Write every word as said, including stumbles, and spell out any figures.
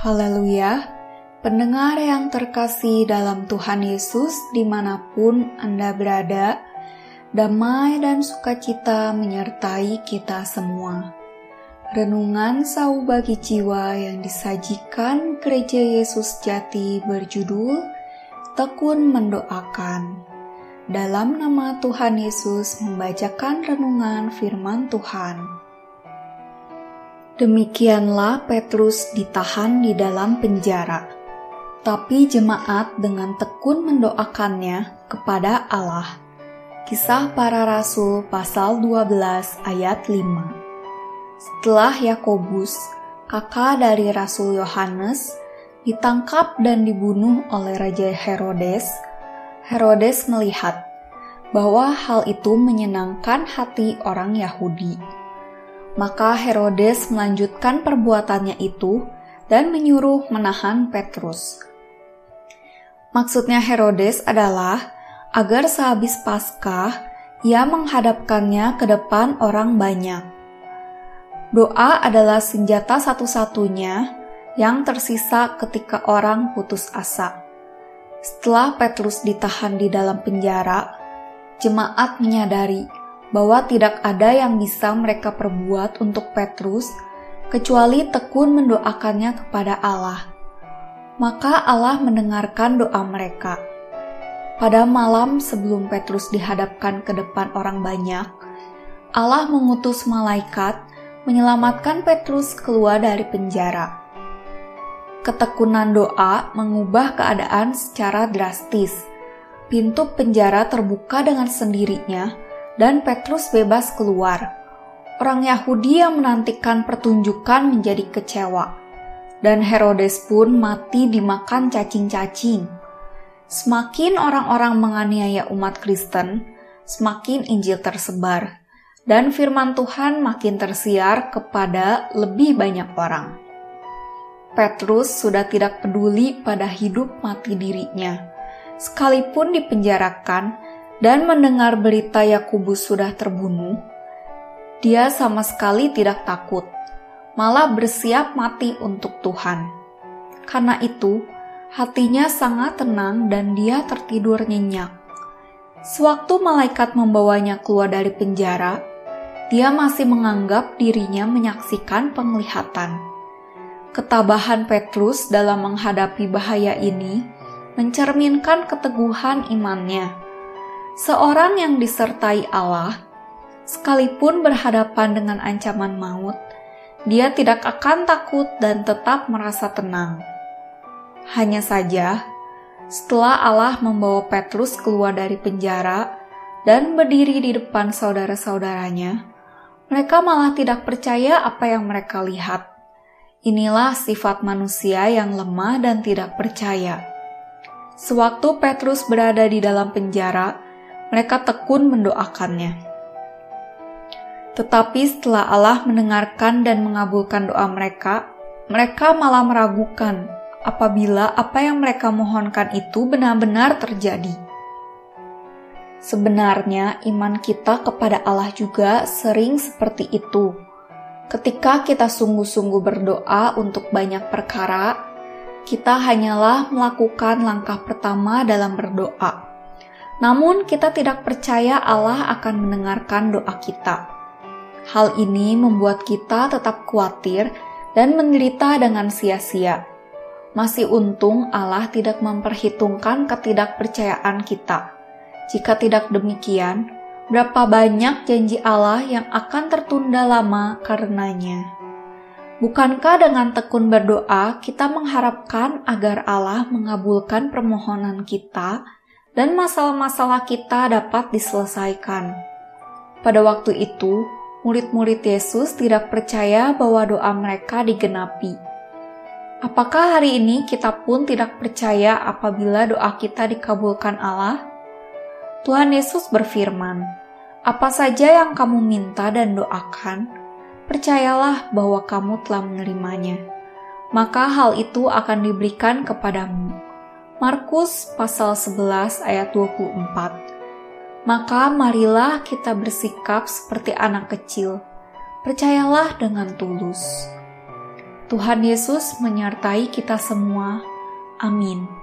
Haleluya, pendengar yang terkasih dalam Tuhan Yesus dimanapun Anda berada, damai dan sukacita menyertai kita semua. Renungan Sau bagi Jiwa yang disajikan Gereja Yesus Jati berjudul Tekun Mendoakan. Dalam nama Tuhan Yesus membacakan renungan firman Tuhan. Demikianlah Petrus ditahan di dalam penjara, tapi jemaat dengan tekun mendoakannya kepada Allah. Kisah Para Rasul pasal dua belas ayat lima. Setelah Yakobus, kakak dari Rasul Yohanes, ditangkap dan dibunuh oleh Raja Herodes, Herodes melihat bahwa hal itu menyenangkan hati orang Yahudi. Maka Herodes melanjutkan perbuatannya itu dan menyuruh menahan Petrus. Maksudnya Herodes adalah agar sehabis Paskah ia menghadapkannya ke depan orang banyak. Doa adalah senjata satu-satunya yang tersisa ketika orang putus asa. Setelah Petrus ditahan di dalam penjara, jemaat menyadari bahwa tidak ada yang bisa mereka perbuat untuk Petrus kecuali tekun mendoakannya kepada Allah. Maka Allah mendengarkan doa mereka. Pada malam sebelum Petrus dihadapkan ke depan orang banyak, Allah mengutus malaikat menyelamatkan Petrus keluar dari penjara. Ketekunan doa mengubah keadaan secara drastis. Pintu penjara terbuka dengan sendirinya dan Petrus bebas keluar. Orang Yahudi yang menantikan pertunjukan menjadi kecewa, dan Herodes pun mati dimakan cacing-cacing. Semakin orang-orang menganiaya umat Kristen, semakin Injil tersebar, dan firman Tuhan makin tersiar kepada lebih banyak orang. Petrus sudah tidak peduli pada hidup mati dirinya. Sekalipun dipenjarakan, dan mendengar berita Yakobus sudah terbunuh, dia sama sekali tidak takut, malah bersiap mati untuk Tuhan. Karena itu, hatinya sangat tenang dan dia tertidur nyenyak. Sewaktu malaikat membawanya keluar dari penjara, dia masih menganggap dirinya menyaksikan penglihatan. Ketabahan Petrus dalam menghadapi bahaya ini mencerminkan keteguhan imannya. Seorang yang disertai Allah, sekalipun berhadapan dengan ancaman maut, dia tidak akan takut dan tetap merasa tenang. Hanya saja, setelah Allah membawa Petrus keluar dari penjara dan berdiri di depan saudara-saudaranya, mereka malah tidak percaya apa yang mereka lihat. Inilah sifat manusia yang lemah dan tidak percaya. Sewaktu Petrus berada di dalam penjara, mereka tekun mendoakannya. Tetapi setelah Allah mendengarkan dan mengabulkan doa mereka, mereka malah meragukan apabila apa yang mereka mohonkan itu benar-benar terjadi. Sebenarnya iman kita kepada Allah juga sering seperti itu. Ketika kita sungguh-sungguh berdoa untuk banyak perkara, kita hanyalah melakukan langkah pertama dalam berdoa. Namun kita tidak percaya Allah akan mendengarkan doa kita. Hal ini membuat kita tetap khawatir dan menderita dengan sia-sia. Masih untung Allah tidak memperhitungkan ketidakpercayaan kita. Jika tidak demikian, berapa banyak janji Allah yang akan tertunda lama karenanya. Bukankah dengan tekun berdoa kita mengharapkan agar Allah mengabulkan permohonan kita dan masalah-masalah kita dapat diselesaikan? Pada waktu itu, murid-murid Yesus tidak percaya bahwa doa mereka digenapi. Apakah hari ini kita pun tidak percaya apabila doa kita dikabulkan Allah? Tuhan Yesus berfirman, "Apa saja yang kamu minta dan doakan, percayalah bahwa kamu telah menerimanya, maka hal itu akan diberikan kepadamu." Markus pasal sebelas ayat dua puluh empat. Maka marilah kita bersikap seperti anak kecil, percayalah dengan tulus. Tuhan Yesus menyertai kita semua. Amin.